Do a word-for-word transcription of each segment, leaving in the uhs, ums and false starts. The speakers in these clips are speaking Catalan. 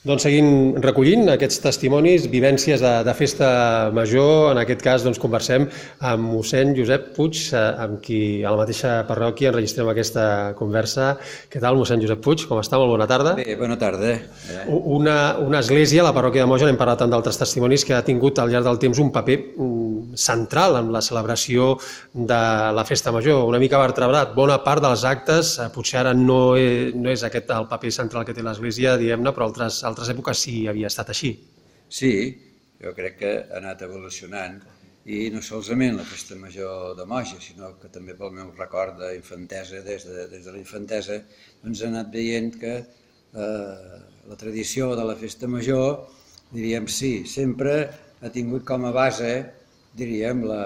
Doncs seguint recollint aquests testimonis, vivències de, de festa major, en aquest cas doncs, conversem amb mossèn Josep Puig, amb qui a la mateixa parròquia enregistrem aquesta conversa. Què tal, mossèn Josep Puig? Com està? Molt bona tarda. Bé, bona tarda. Eh? Una, una església, la parròquia de Moja, n'hem parlat tant d'altres testimonis, que ha tingut al llarg del temps un paper central en la celebració de la festa major, una mica vertebrat. Bona part dels actes, potser ara no és, no és aquest el paper central que té l'església, diguem-ne, però altres, altres èpoques sí havia estat així. Sí, jo crec que ha anat evolucionant, i no solament la festa major de Moja, sinó que també pel meu record d'infantesa, des de, des de la infantesa, doncs he anat veient que eh, la tradició de la festa major, diríem, sí, sempre ha tingut com a base, diríem, la,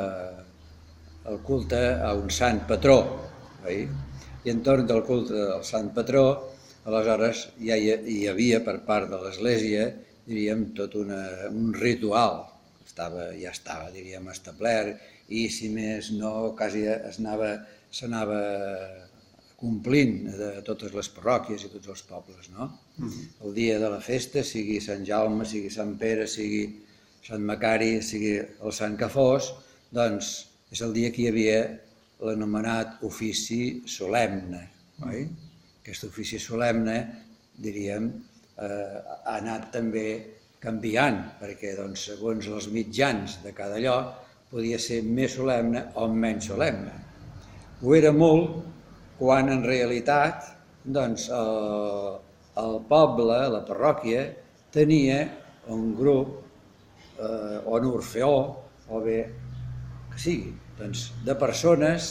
el culte a un sant patró, oi? I entorn del culte del sant patró, aleshores ja hi, hi havia per part de l'Església, diríem, tot una, un ritual, estava, ja estava, diríem, establert, i si més no, quasi s'anava complint de totes les parròquies i tots els pobles, no? Mm-hmm. El dia de la festa, sigui Sant Jaume, sigui Sant Pere, sigui Sant Macari, sigui el sant que fos, doncs és el dia que hi havia l'anomenat ofici solemne, oi? Aquest ofici solemne, diríem, eh, ha anat també canviant, perquè doncs, segons els mitjans de cada lloc podia ser més solemne o menys solemne. Ho era molt quan en realitat doncs, el, el poble, la parròquia, tenia un grup eh, o un orfeó, o bé que sigui, doncs, de persones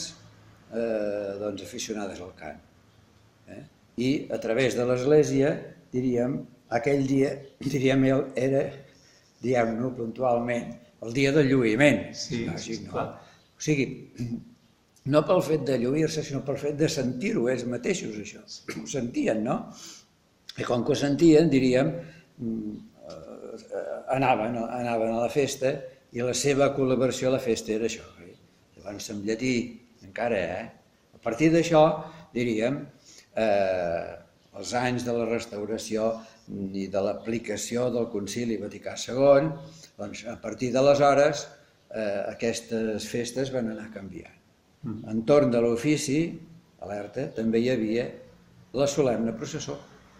eh, doncs, aficionades al cant. Eh? I a través de l'Església, diríem, aquell dia, diríem, era, diguem-ne puntualment, el dia del lluïment. Sí, no, sí, no. Clar. O sigui, no pel fet de lluir-se, sinó pel fet de sentir-ho ells mateixos, això. Ho sentien, no? I com que ho sentien, diríem, anaven, anaven a la festa, i la seva col·laboració a la festa era això. Llavors, en llatí, encara, eh? A partir d'això, diríem, eh, els anys de la restauració i de l'aplicació del Concili Vaticà segon, doncs, a partir d'aleshores, eh, aquestes festes van anar canviant. Mm. Entorn de l'ofici, alerta, també hi havia la solemne processó.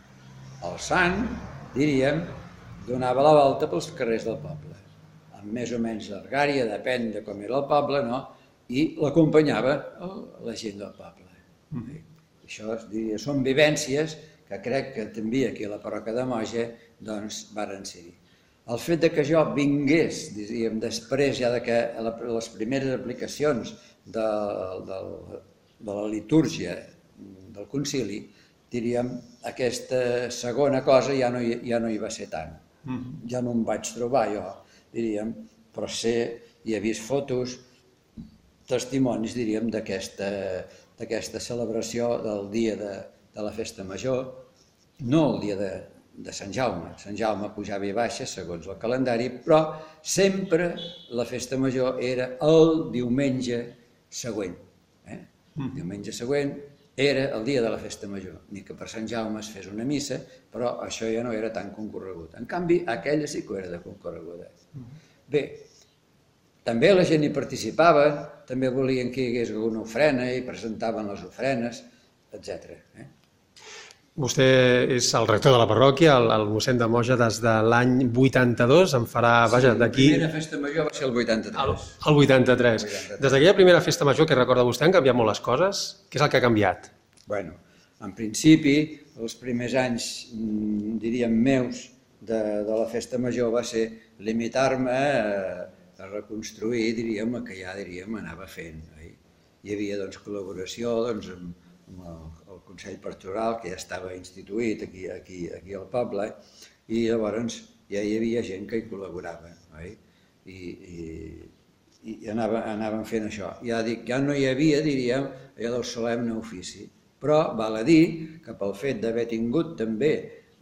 El sant, diríem, donava la volta pels carrers del poble, amb més o menys llargària, depèn de com era el poble, no? I l'acompanyava la gent del poble. Mm. Això, diria, són vivències que crec que també aquí a la parròquia de Moja doncs varen ser-hi. El fet de que jo vingués, diríem, després ja de que les primeres aplicacions de, de, de la litúrgia del concili, diríem, aquesta segona cosa ja no, ja no hi va ser tant. Mm-hmm. Ja no em vaig trobar jo, diríem, però sé, hi he vist fotos, testimonis, diríem, d'aquesta d'aquesta celebració del dia de, de la festa major, no el dia de, de Sant Jaume. Sant Jaume pujava i baixa segons el calendari, però sempre la festa major era el diumenge següent. Eh? Mm. Diumenge següent era el dia de la festa major, ni que per Sant Jaume es fes una missa, però això ja no era tan concorregut. En canvi, aquella sí que era de concorreguda. Mm. Bé, també la gent hi participava, també volien que hi hagués alguna ofrena i presentaven les ofrenes, etcètera. Eh? Vostè és el rector de la parròquia, el, el mossèn de Moja, des de l'any vuitanta-dos, en farà, vaja, d'aquí... Sí, la primera festa major va ser el vuitanta-tres. El, el vuitanta-tres. vuitanta-tres. Des d'aquella primera festa major, que recorda vostè, han canviat molt les coses? Què és el que ha canviat? Bueno, en principi, els primers anys, diríem, meus de, de la festa major va ser limitar-me a, a reconstruir, diríem, el que ja, diríem, anava fent. Eh? Hi havia, doncs, col·laboració, doncs, amb, amb el, el Consell Pastoral, que ja estava instituït aquí, aquí, aquí al poble, i llavors ja hi havia gent que hi col·laborava, eh? I, i, i anava, anaven fent això. Ja dic, ja no hi havia, diríem, allò del solemne ofici, però val a dir que pel fet d'haver tingut també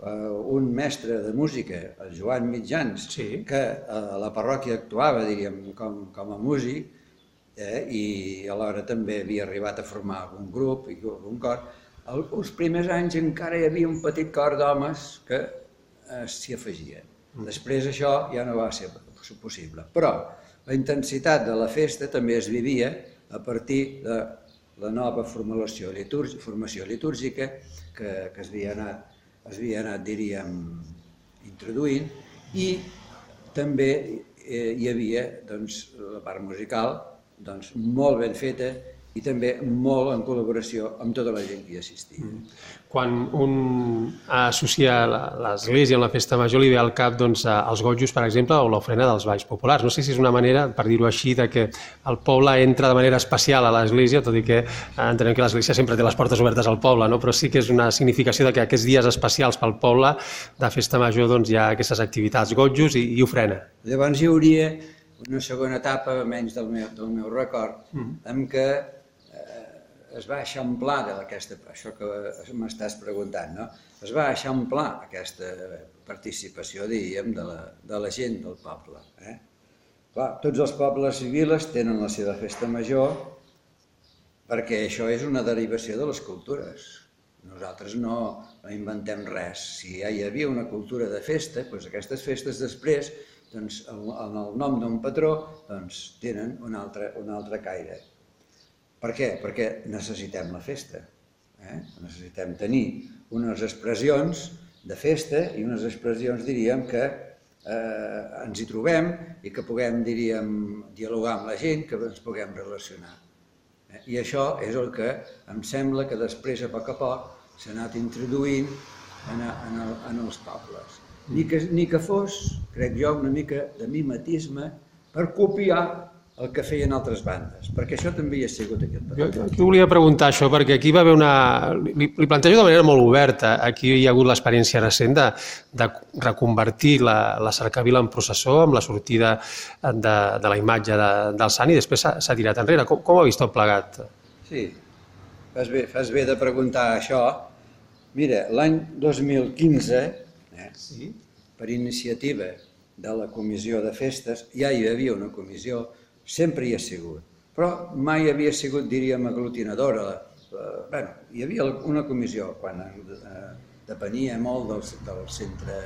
un mestre de música, el Joan Mitjans, sí, que a la parròquia actuava, diríem, com, com a músic, eh, i alhora també havia arribat a formar algun grup i algun cor. Els primers anys encara hi havia un petit cor d'homes que s'hi afegia. Després això ja no va ser possible. Però la intensitat de la festa també es vivia a partir de la nova formació litúrgica, formació litúrgica que, que es havia anat, es havia anat, diríem, introduint, i també eh, hi havia doncs, la part musical doncs, molt ben feta i també molt en col·laboració amb tota la gent que hi assistia. Quan un associa l'església amb la festa major li ve al cap doncs, els gotjos, per exemple, o l'ofrena dels balls populars. No sé si és una manera, per dir-ho així, de que el poble entra de manera especial a l'església, tot i que entenem que l'església sempre té les portes obertes al poble, no? Però sí que és una significació de que aquests dies especials pel poble de festa major doncs, hi ha aquestes activitats, gotjos i, i ofrena. Llavors hi hauria una segona etapa, menys del meu, del meu record, mm. en què es va eixamplar d'aquesta, això que m'estàs preguntant, no? Es va eixamplar aquesta participació, diríem, de la, de la gent del poble. Eh? Clar, tots els pobles i viles tenen la seva festa major perquè això és una derivació de les cultures. Nosaltres no, no inventem res. Si ja hi havia una cultura de festa, doncs aquestes festes després, doncs, en el nom d'un patró, doncs, tenen un altre, un altre caire. Per què? Perquè necessitem la festa. Eh? Necessitem tenir unes expressions de festa i unes expressions, diríem, que eh, ens hi trobem i que puguem, diríem, dialogar amb la gent, que ens puguem relacionar. Eh? I això és el que em sembla que després, a poc a poc, s'ha anat introduint en, en, el, en els pobles. Ni que, ni que fos, crec jo, una mica de mimetisme per copiar el que feien altres bandes, perquè això també hi ha sigut aquest patró. Jo aquí volia preguntar això, perquè aquí va haver una... Li, li plantejo de manera molt oberta. Aquí hi ha hagut l'experiència recent de, de reconvertir la, la cercavila en processó amb la sortida de, de la imatge de, del sant i després s'ha tirat enrere. Com, com ho ha vist tot plegat? Sí, fas bé, fas bé de preguntar això. Mira, l'any dos mil quinze, eh, sí. per iniciativa de la comissió de festes, ja hi havia una comissió, sempre hi ha sigut, però mai havia sigut, diríem, aglutinadora. Bueno, hi havia una comissió quan depenia molt del, del centre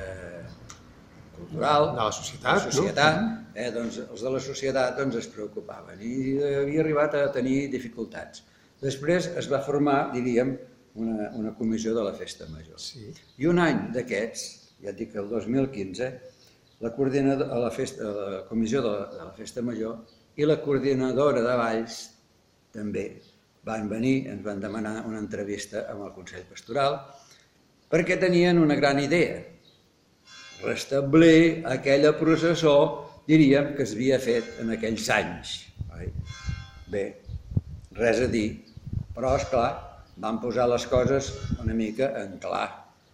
cultural, de la societat, la societat no? eh, doncs, els de la societat doncs, es preocupaven i havia arribat a tenir dificultats. Després es va formar, diríem, una, una comissió de la festa major. Sí. I un any d'aquests, ja et dic el dos mil quinze, la, la, festa, la comissió de la, de la festa major i la coordinadora de Valls també van venir, ens van demanar una entrevista amb el Consell Pastoral perquè tenien una gran idea, restablir aquella processó, diríem, que s'havia fet en aquells anys. Bé, res a dir, però, esclar, van posar les coses una mica en clar.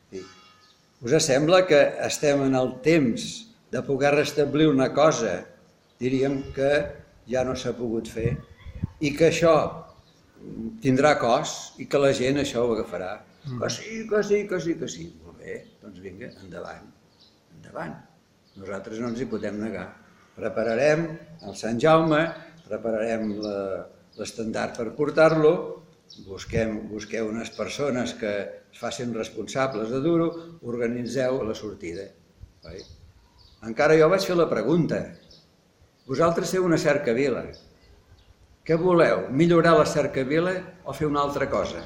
Us sembla que estem en el temps de poder restablir una cosa, diríem que ja no s'ha pogut fer, i que això tindrà cost i que la gent això ho agafarà. Mm. Que sí, que sí, que sí, que sí. Molt bé, doncs vinga, endavant, endavant. Nosaltres no ens hi podem negar. Prepararem el Sant Jaume, prepararem l'estendard per portar-lo, busquem, busqueu unes persones que es facin responsables de dur-ho, organitzeu la sortida. Oi? Encara jo vaig fer la pregunta. Vosaltres feu una cercavila. Què voleu? Millorar la cercavila o fer una altra cosa?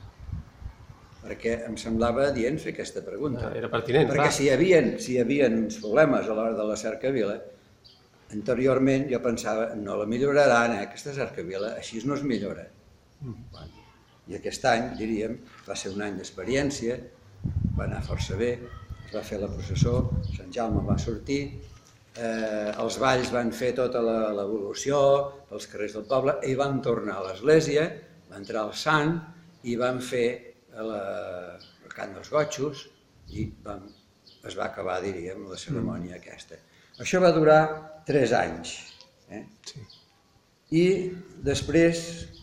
Perquè em semblava adient fer aquesta pregunta. Era pertinent, Perquè si hi havia, si hi havia uns problemes a l'hora de la cercavila, anteriorment jo pensava, no la milloraran, eh, aquesta cercavila, així no es millora. Mm. I aquest any, diríem, va ser un any d'experiència, va anar força bé, es va fer la processó, Sant Jaume va sortir, eh, els balls van fer tota l'evolució pels carrers del poble i van tornar a l'església, va entrar el sant i van fer la, el cant dels gotxos i vam, es va acabar, diríem, la cerimònia mm. aquesta. Això va durar tres anys. Eh? Sí. I després,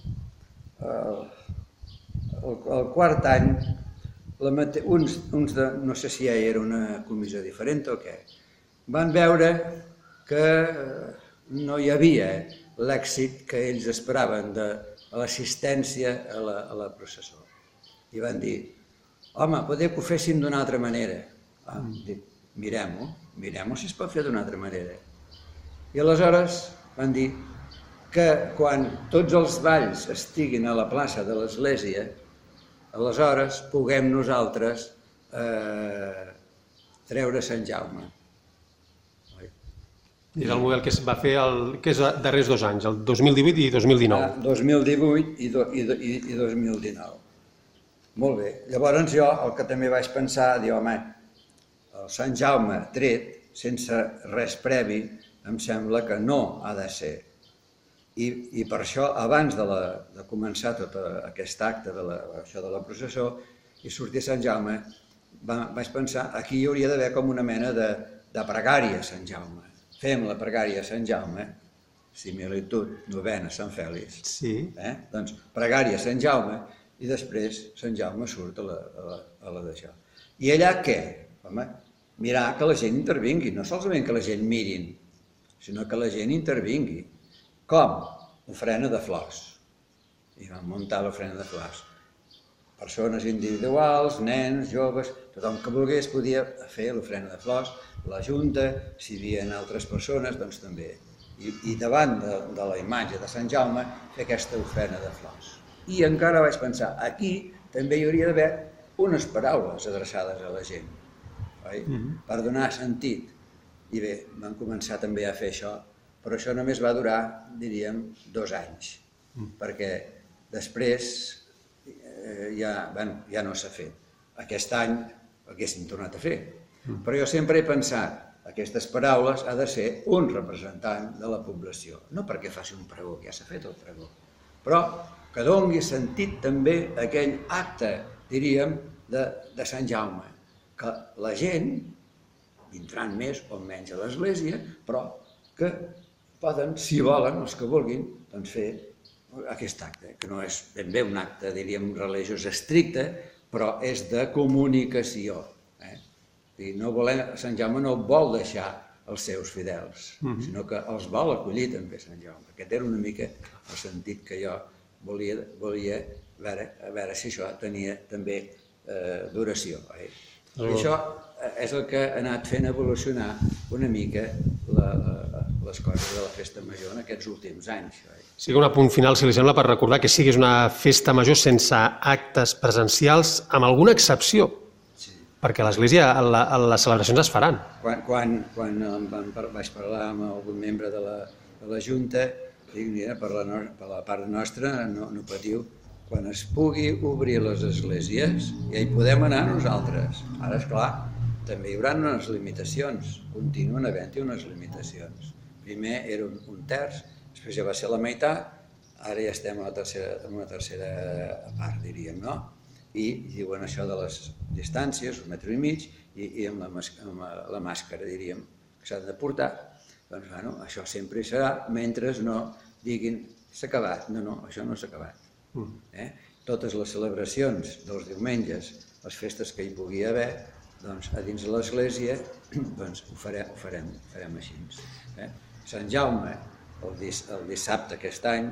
el, el, el quart any, la mate... uns, uns de, no sé si ja era una comissió diferent o què, van veure que no hi havia l'èxit que ells esperaven de l'assistència a, la, a la processó. I van dir, home, podeu que ho féssim d'una altra manera. Ah, dic, mirem-ho, mirem-ho si es pot fer d'una altra manera. I aleshores van dir que quan tots els balls estiguin a la plaça de l'església, aleshores puguem nosaltres eh, treure Sant Jaume. És el model que es va fer el, que és darrers dos anys, el dos mil divuit i dos mil dinou. Ah, dos mil divuit i, do, i, i, i dos mil dinou. Molt bé. Llavors jo el que també vaig pensar, diu, home, el Sant Jaume tret, sense res previ, em sembla que no ha de ser. I, i per això, abans de, la, de començar tot aquest acte de la, això de la processó i sortir Sant Jaume, va, vaig pensar, aquí hi hauria d'haver com una mena de, de pregària a Sant Jaume. Fem la pregària a Sant Jaume, similitud, novena, Sant Fèlix. Sí. Eh? Doncs pregària a Sant Jaume i després Sant Jaume surt a la, a la, a la d'això. I allà què? Home, mirar que la gent intervingui, no solament que la gent mirin, sinó que la gent intervingui. Com? Ofrena de flors. I vam muntar l'ofrena de flors. Persones individuals, nens, joves, tothom que volgués podia fer l'ofrena de flors, la Junta, si hi havia altres persones, doncs també. I, i davant de, de la imatge de Sant Jaume, fer aquesta ofrena de flors. I encara vaig pensar, aquí també hi hauria d'haver unes paraules adreçades a la gent, oi? Mm-hmm. Per donar sentit. I bé, vam començar també a fer això, però això només va durar, diríem, dos anys, mm. perquè després eh, ja, bueno, ja no s'ha fet. Aquest any haguéssim tornat a fer. Mm. Però jo sempre he pensat, aquestes paraules ha de ser un representant de la població, no perquè faci un pregó, que ja s'ha fet el pregó, però que doni sentit també a aquell acte, diríem, de, de Sant Jaume, que la gent vindran més o menys a l'església, però que poden, si volen, els que vulguin, doncs fer aquest acte, que no és ben bé un acte, diríem, religiós estricte, però és de comunicació. Eh? I no volem, Sant Jaume no vol deixar els seus fidels, mm-hmm. sinó que els vol acollir també Sant Jaume. Aquest era una mica el sentit que jo volia, volia veure, a veure si això tenia també eh, duració. Eh? I això és el que ha anat fent evolucionar una mica la, la, les coses de la festa major en aquests últims anys. Sí, un apunt final, si li sembla, per recordar que sí que és una festa major sense actes presencials, amb alguna excepció, sí. Perquè a l'església la, les celebracions es faran. Quan, quan, quan van, vaig parlar amb algun membre de la, de la Junta, dic, mira, per la, no, per la part nostra no, no patiu, quan es pugui obrir les esglésies, ja hi podem anar nosaltres. Ara, esclar, també hi haurà unes limitacions, continuen havent-hi unes limitacions. Primer era un, un terç, després ja va ser la meitat, ara ja estem a la tercera, en una tercera part, diríem, no? I diuen això de les distàncies, un metre i mig, i, i amb, la, amb la màscara, diríem, que s'ha de portar. Doncs, bueno, això sempre hi serà, mentre no diguin s'ha acabat. No, no, això no s'ha acabat. Eh? Totes les celebracions dels diumenges, les festes que hi pugui haver, doncs, a dins de l'església, doncs, ho farem, ho farem, ho farem així. Eh? Sant Jaume, el, dis, el dissabte aquest any,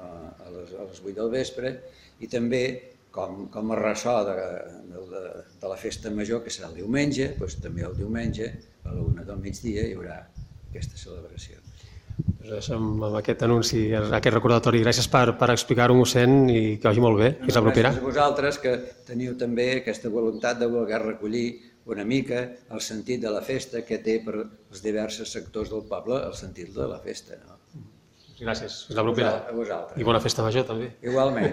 a les, a les vuit del vespre, i també, com, com a ressò de, de, de la festa major, que serà el diumenge, doncs, també el diumenge, a la una del migdia, hi haurà aquesta celebració. Doncs amb aquest anunci, aquest recordatori, gràcies per, per explicar-ho, mossèn, i que vagi molt bé, que és la propera. Gràcies a vosaltres, que teniu també aquesta voluntat de voler recollir una mica el sentit de la festa que té per els diversos sectors del poble, el sentit de la festa. No? Gràcies, és la propera. A vosaltres. I bona festa major, també. Igualment.